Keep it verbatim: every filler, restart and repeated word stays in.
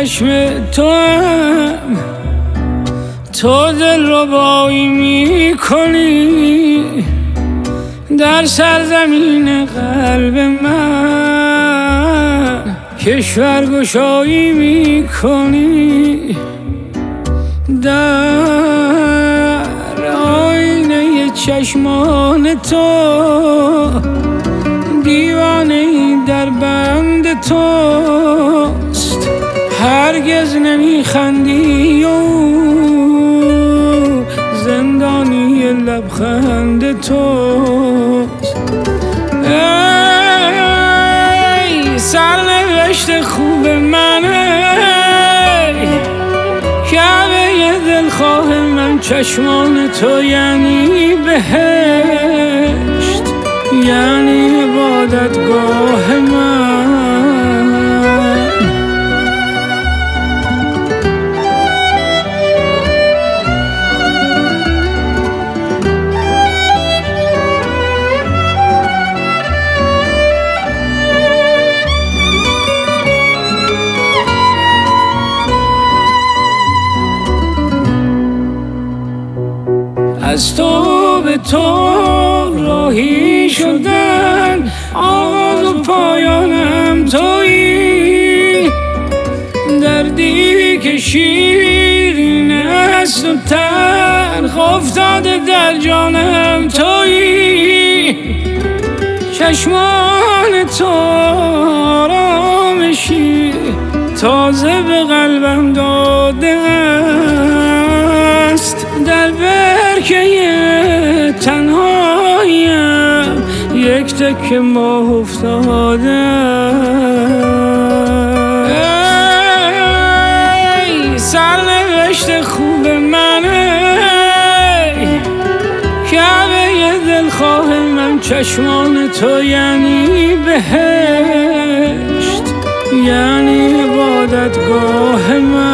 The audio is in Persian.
چشم تو هم تو دل ربایی می کنی، در سرزمین قلب من کشورگشایی می کنی. در آینه چشمان تو دیوانه در بند توست، هرگز نمیخندی و زندانی لبخند توست. ای سرنوشت خوب منه، کعبه دلخواه من چشمان تو یعنی بهشت، یعنی عبادتگاه من. از تو به تو راهی شدن، آغاز و پایانم تویی، دردی که شیرین است و تلخ افتاده در جانم تویی. چشمان تو آرامشی تازه به قلبم داده است، در برکه تنهاییم یک تکه ماه افتاده. ای سرنوشت خوب منه، کعبه دلخواه من چشمان تو یعنی بهشت، یعنی عبادتگاه من.